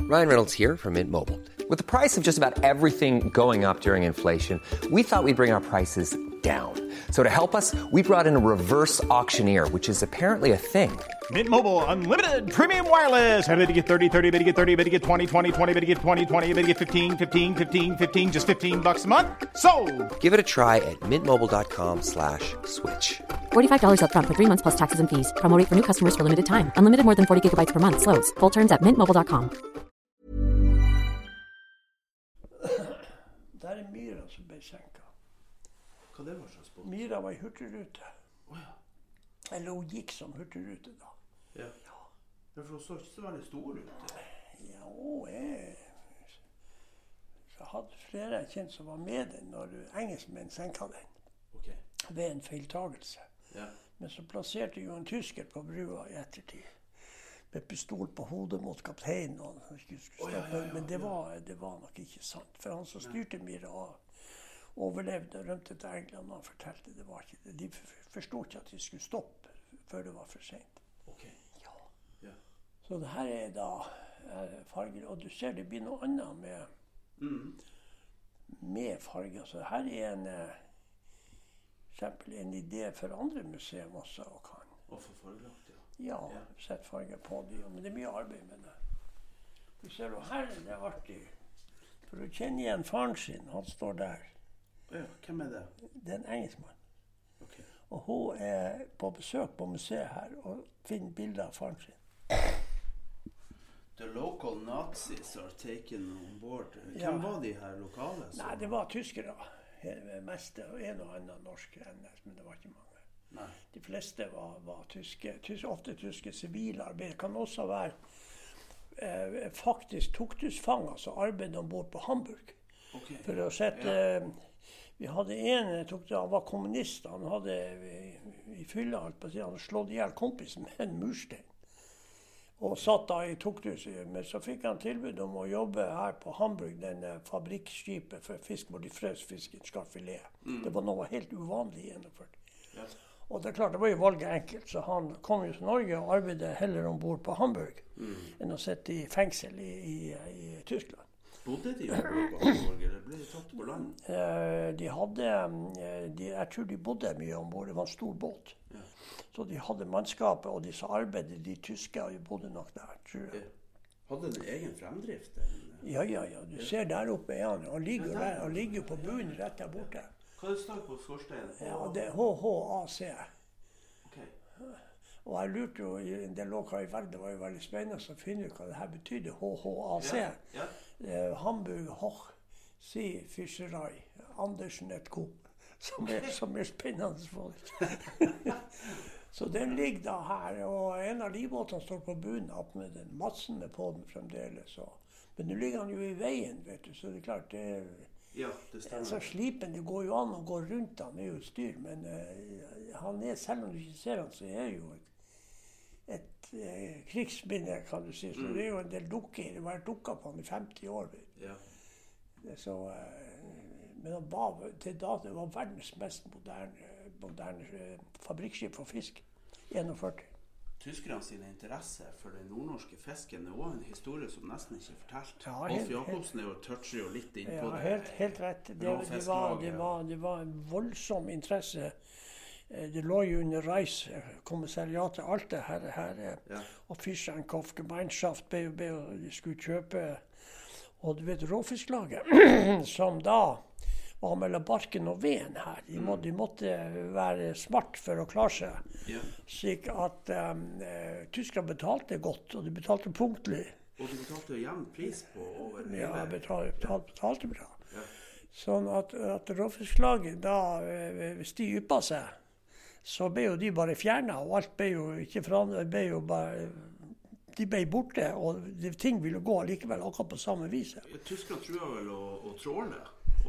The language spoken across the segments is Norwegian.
Ryan Reynolds here from Mint Mobile. With the price of just about everything going up during inflation, we thought we'd bring our prices down. So to help us, we brought in a reverse auctioneer, which is apparently a thing. Mint Mobile Unlimited Premium Wireless. How to get 30, 30, bit to get 30, bit to get 20, 20, 20, bit to get 20, 20, bit to get 15, 15, 15, 15, just $15 a month? Sold! Give it a try at mintmobile.com/switch. $45 up front for 3 months plus taxes and fees. Promo rate for new customers for limited time. Unlimited more than 40 gigabytes per month. Slows full terms at mintmobile.com. Der Myra som ble senket. Hva det var slags båt? Myra var I hurtigrute. Ja. Eller hun gikk som hurtigrute da. Ja. For hun så ikke så veldig stor ut. Ja, hun så hadde flere jeg kjent som var med den når engelskmenn senket den. Ok. Ved en feiltagelse. Ja. Men så plasserte jo en tysker på brua I ettertid. Med pistol på hodet mot kapteinen. Men det var nok ikke sant. For han som styrte Myra overlevde og rømte til England. Han fortalte det var ikke det. De forstod ikke at de skulle stoppe før det var for sent. Ok. Ja. Ja. Så det her da farger. Og du ser det blir noe annet med farger. Så her en eksempel en idé for andre museer også. Og for fargelagt, ja. Ja, sett farger på det. Men det mye arbeid med det. Du ser jo her det artig. For å kjenne igjen faren sin, han står der. Ja, hvem det? Det en engelskmann. Okay. Og hun på besøk på museet her og finner bilder av faren sin. The local Nazis are taken on board. Hvem var de her lokale? Nei, det var tyskere. Mest en og annen norsk, men det var ikke mange. Nei. De fleste var tyske, ofte tyske sivile arbeidere. Det kan også være faktisk tukthusfanger som arbeidet ombord på Hamburg. Okay. For å sette... Vi hadde han var kommunist, han hadde I fylla, han hadde slått ihjel kompisen med en murstein. Og satt da I tukthuset, men så fikk han tilbud om å jobbe her på Hamburg, den fabrikkskipet for fisk, hvor de frøs fisken, skarfilet. Det var noe helt uvanlig gjennomført. Ja. Og det klart, det var jo valget enkelt, så han kom jo til Norge og arbeidet heller ombord på Hamburg, enn å sitte I fengsel I Tyskland. Bodde de på Hamburg, eller ble de tatt på land? Jeg tror de bodde mye ombord, det var en stor båt. Ja. Så de hadde mannskapet, og de som arbeidet, de tyske, og de bodde nok der, tror jeg. Hadde de egen fremdrift? Ja, du ser der oppe han ligger på bunnen rett der borte. Hva det står på skorsteinen? Ja, det HHAC. Okay. Og jeg lurte jo I en del lokaler I verden, det var jo veldig spennende å finne ut hva det her betydde, HHAC. Ja. Hamburg Hoch Sie Fischerei, Andersen et Co. Som spennende folk. Så den ligger da her, og en av livbåtene står på bunnen opp med den massen med på den fremdeles. Men nå ligger han jo I veien, vet du, så det klart det stemmer. Så slipen, det går jo an å gå rundt han, jo et styr, men han selv om du ikke ser han, så jo et krigsminne, kan du si. Så det jo en del dukker, det var dukket på han I 50 år. Ja. Så, men han var, til da, det var verdens mest moderne fabrikkskip for fisk, 41. Tyskerne sin interesse for den nordnorske fisken også en historie som nesten ikke fortalt. Ja, Rolf Jacobsen jo toucher jo litt inn på det. Helt rett. Det var en voldsom interesse. Det lå jo under Reichskommissariatet, alt det her og Fischenkopf, Gemeinschaft, de skulle kjøpe, og du vet, råfisklaget, som da var mellom barken og veden her. De måtte være smart for å klare seg, slik at tyskerne betalte godt, og de betalte punktlig. Og de betalte jo jevn pris på over? Ja, betalte bra. Ja. Sånn at råfisklaget da, hvis de yppet seg, så ble jo de bare fjernet, og alt ble jo ikke forandret, de ble borte, og ting ville gå likevel akkurat på samme vis. Tyskerne tror vel å tråle?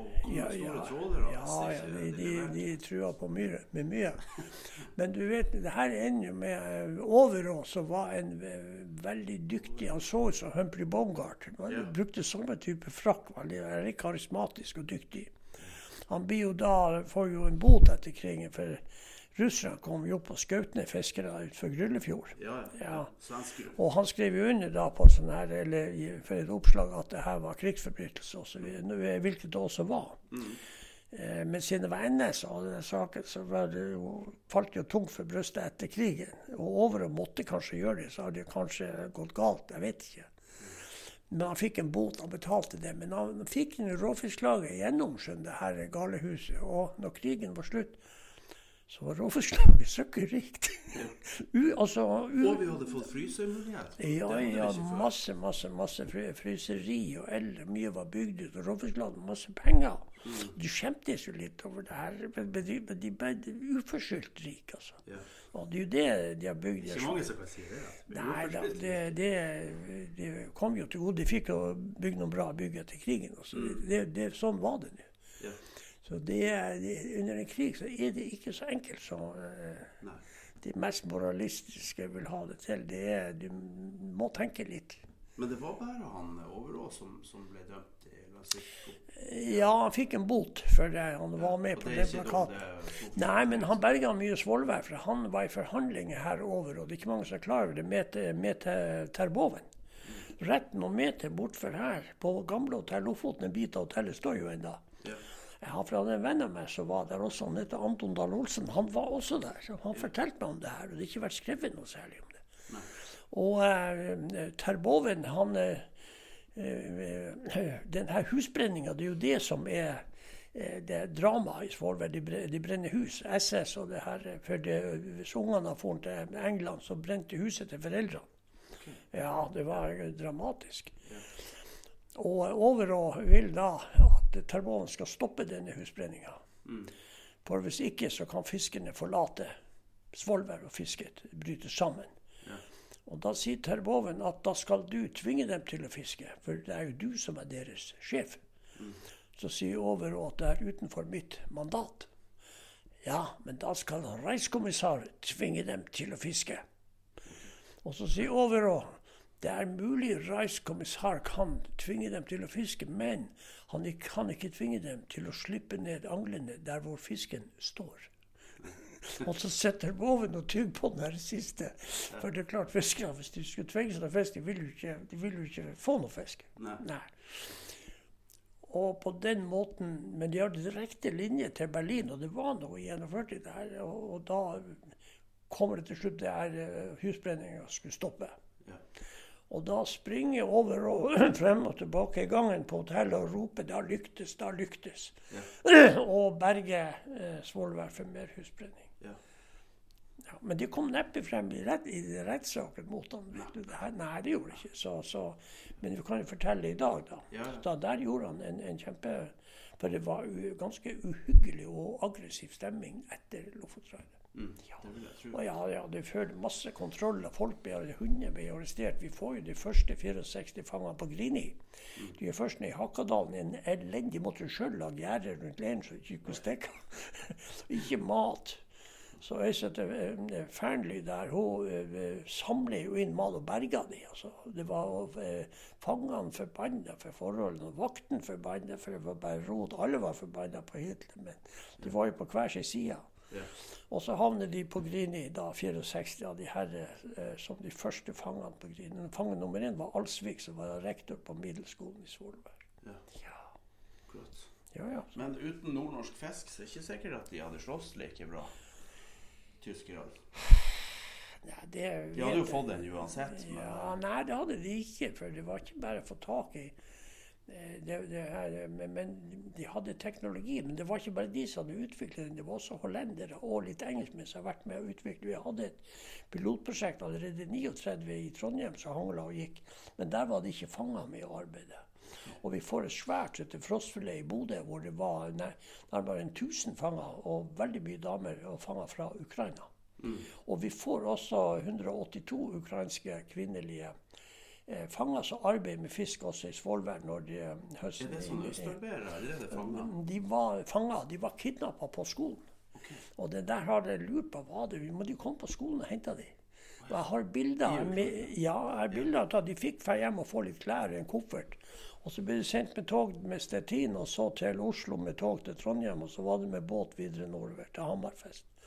De tror på mye. Men du vet, det her ender med Overå, som var en veldig dyktig, han så ut som Humphrey Bogart. Han brukte samme type frakk, veldig karismatisk og dyktig. Han blir jo da, får jo en bot etter krigen for russerne kom jo opp og skjøt ned fiskere utenfor Gryllefjord. Ja. Svenske. Og han skrev jo under da på sånn her, eller for et oppslag at det her var krigsforbrytelse, og så videre, hvilket det også var. Men siden det var NS og den saken, så falt det jo tungt for brystet etter krigen. Og over og måtte kanskje gjøre det, så hadde det kanskje gått galt, jeg vet ikke. Men han fikk en bot, han betalte det. Men han fikk en råfisklaget gjennom, skjønner det her galehuset. Og når krigen var slutt, så var råfisklaget søkkerikt. Og vi hadde fått frysemulighet. Ja, masse fryseri og eld. Mye var bygd ut, og råfisklaget hadde masse penger. De skjemtes jo litt over det her, men de ble uforskyldt rik, altså. Og det er jo det de har bygd. Ikke mange som kan si det. Nei, det kom jo til gode. De fikk jo bygd noen bra bygg etter krigen. Altså. Sånn var det nå. Så under en krig så er det ikke så enkelt som de mest moralistiske vil ha det til. Du må tenke litt. Men det var bare han Overås som ble dømt i Landsvik? Ja, han fikk en bot for det. Han var med på den plakaten. Nei, men han berget mye svolvær, for han var i forhandlinger her over, og det er ikke mange som klarer det, med til Terboven. Rett noen meter bortfor her, på gamle hotell Lofoten, en bit av hotellet står jo enda. Jeg har fra en venn av meg som var der også, han heter Anton Dahl Olsen, han var også der, så han fortalte meg om det her, og det har ikke vært skrevet noe særlig om det. Og Terboven, den her husbrenningen, det er jo det som er det dramaet i Svolvær, de brenner hus, SS og det her, for hvis ungene har fått til England, så brente huset til foreldrene. Ja, det var dramatisk. Og Overå vil da at Terboven skal stoppe denne husbrenningen. For hvis ikke så kan fiskerne forlate Svolvær og fisket, bryte sammen. Og da sier Terboven at da skal du tvinge dem til å fiske, for det er jo du som er deres sjef. Så sier Overå at det er utenfor mitt mandat. Ja, men da skal reiskommissar tvinge dem til å fiske. Og så sier Overå, det er mulig reiskommissar kan tvinge dem til å fiske, men han kan ikke tvinge dem til å slippe ned anglene der hvor fisken står. Og så setter Boven og tygg på den her siste. For det er klart, fiskere, hvis de skulle tvinge seg til å fiske, de vil jo ikke få noe fisk. Nei. Og på den måten, men de har direkte linje til Berlin, og det var noe i 41 der, og da kommer det til slutt det her husbrenningen skulle stoppe. Og da springer jeg over og frem og tilbake i gangen på hotellet og roper, da lyktes. Og berger Svolvær for mer husbrenning. Ja, men de kom neppe frem i rettssaken mot ham. Nei, det gjorde det ikke. Men vi kan jo fortelle i dag da. Der gjorde han en kjempe, for det var ganske uhyggelig og aggressiv stemming etter Lofotreidet. Det vil jeg tro. Og det følte masse kontroller. Hunder ble arrestert. Vi får jo de første 64 fangene på Grini. De er først nede i Hakadalen. En elendig måtte selv lage gjerder rundt leiren så ikke kunne stikke. Ikke mat. Så jeg setter Fernly der, hun samler jo inn mat og berger de. Altså. Det var fangene forbannet for forholdene, og vakten forbannet for det var bare rot. Alle var forbannet på Hitler, men de var jo på hver sin side. Og så havner de på Grini da, 64 av de herre som de første fangene på Grini. Fange nummer 1 var Alsvik, som var rektor på middelskolen i Svolvær. Klart. Ja. Men uten nordnorsk fisk, så er det ikke sikkert at de hadde slåss like bra, tyskerne. De hadde jo fått den uansett. Nei, det hadde de ikke, for det var ikke bare å få tak i men de hadde teknologi, men det var ikke bare de som hadde utviklet den, det var også hollendere og litt engelskmenn som har vært med å utvikle. Vi hadde et pilotprosjekt allerede 39 i Trondheim som hangla og gikk, men der var de ikke fanget med å arbeide. Og vi får et svært etter frostfilet i Bodø, hvor det var nærmere 1000 fanger, og veldig mye damer og fanger fra Ukraina. Og vi får også 182 ukrainske kvinnelige fanger som arbeider med fisk også i Svolvær når de høsten. Det sånn østarbeidere, eller det fanger? De var fanger, de var kidnappet på skolen. Og det der har jeg lurt på, må de komme på skolen og hente de. Og jeg har bilder av at de fikk fra hjem og få litt klær i en koffert. Og så ble det sendt med tog med Stettin, og så til Oslo med tog til Trondheim, og så var det med båt videre nordover til Hammerfest.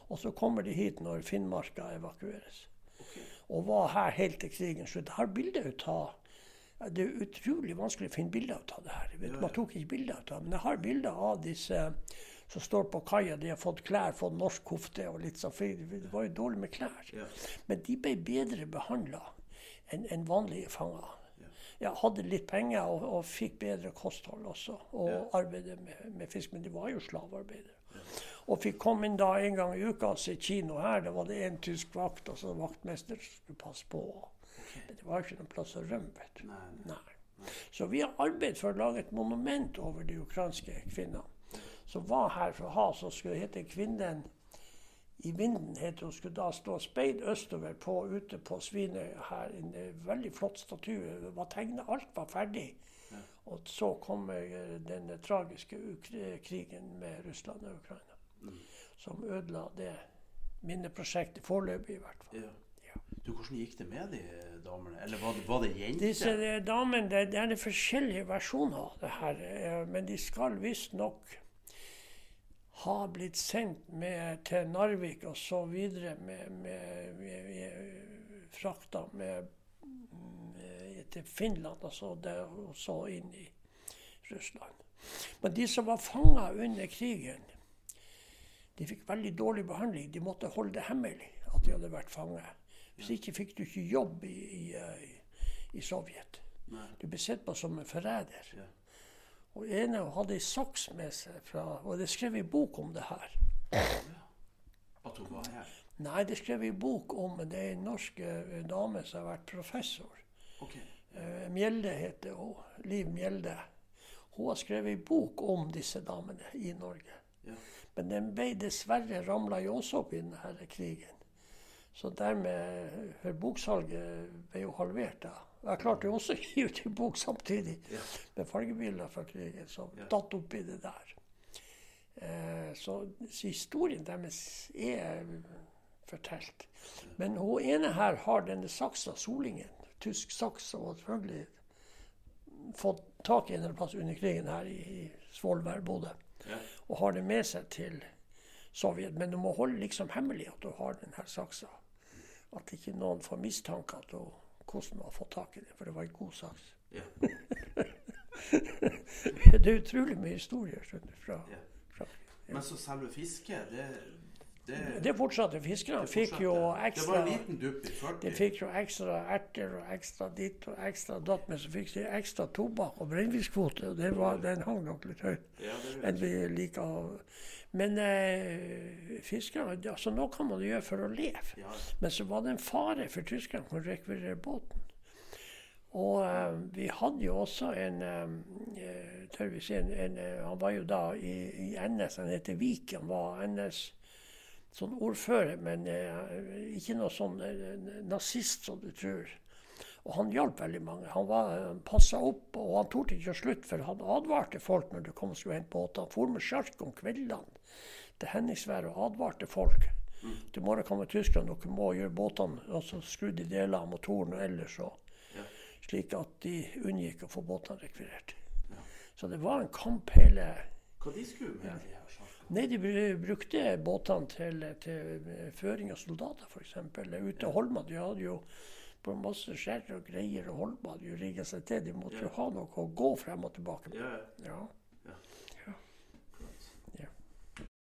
Og så kommer de hit når Finnmarka evakueres. Og var her helt til krigen slutt. Jeg har bilder ut av. Det er utrolig vanskelig å finne bilder ut av det her. Man tok ikke bilder ut av det. Men jeg har bilder av disse som står på kaia. De har fått klær, fått norsk kofte og litt sånn. Det var jo dårlig med klær. Men de ble bedre behandlet enn vanlige fanger. Jeg hadde litt penger og fikk bedre kosthold også. Og arbeidet med fisk. Men de var jo slavearbeidere. Og fikk komme inn da en gang i uka og se kino her. Da var det en tysk vakt, og så vaktmester skulle passe på. Men det var ikke noen plass å rømme, vet du. Nei. Så vi har arbeidet for å lage et monument over de ukrainske kvinnene. Som var her for å ha, så skulle det hete Kvinnen i vinden, heter hun. Skulle da stå speid østover ute på Svinøya her. En veldig flott statue. Det var tegnet, alt var ferdig. Og så kom den tragiske krigen med Russland og Ukraina. Som ødela det minneprosjektet foreløpig i hvert fall. Du, hvordan gikk det med de damene? Eller var det jenter? Disse damene, det er forskjellige versjoner av det her. Men de skal visst nok ha blitt sendt til Narvik og så videre med frakta til Finland og så inn i Russland. Men de som var fanget under krigen, de fikk veldig dårlig behandling. De måtte holde det hemmelig at de hadde vært fanget. Hvis ikke fikk du ikke jobb i Sovjet. Du ble sett på som en forræder. Og ene hadde en saks med seg og det skrev en bok om det her. At hun var her? Nei, det skrev en bok om det er en norsk dame som har vært professor. Mjelde heter hun, Liv Mjelde. Hun har skrevet en bok om disse damene i Norge. Men den ble dessverre ramlet jo også opp i denne krigen. Så dermed, for boksalget ble jo halvert da. Jeg klarte jo også å gi ut en bok samtidig med fargebilder fra krigen, som datt opp i det der. Så historien deres er fortalt. Men hun ene her har denne saksa, Solingen, tysk saks, og selvfølgelig fått tak i en plass under krigen her i Svolvær, Bodø. Og har det med seg til Sovjet. Men du må holde liksom hemmelig at du har denne saksa. At ikke noen får mistanke at hvordan du har fått tak i det, for det var en god saks. Det er utrolig mye historier fra Men så selve fisket, det fortsatte. Fiskerne fikk jo ekstra... Det var en liten dupp i 40. De fikk jo ekstra erter og ekstra ditt og ekstra datt, men så fikk de ekstra tobakk og brennviskvote, og den hang nok litt høyt enn vi liker. Men fiskerne, altså nå kan man det gjøre for å leve. Men så var det en fare for tyskerne å rekvirere båten. Og vi hadde jo også tør vi si, han var jo da i NS, han heter Vik, han var NS sånn ordfører, men ikke noe sånn nazist som du tror. Og han hjalp veldig mange. Han passet opp, og han torde ikke å slutte, for han advarte folk når det kom og skulle hente båter. Han for med sjark om kveldene til Henningsvær og advarte folk. Til morgen kommer tyskerne, dere må gjøre båtene, og så skru de deler av motoren og ellers, slik at de unngikk å få båtene rekvirert. Så det var en kamp hele... Hva de skulle med de her? Nei, de brukte båtene til føring av soldater, for eksempel. Ute og Holma, de hadde jo på masse skjær og greier, og Holma hadde jo rigget seg til. De måtte jo ha noe å gå frem og tilbake med.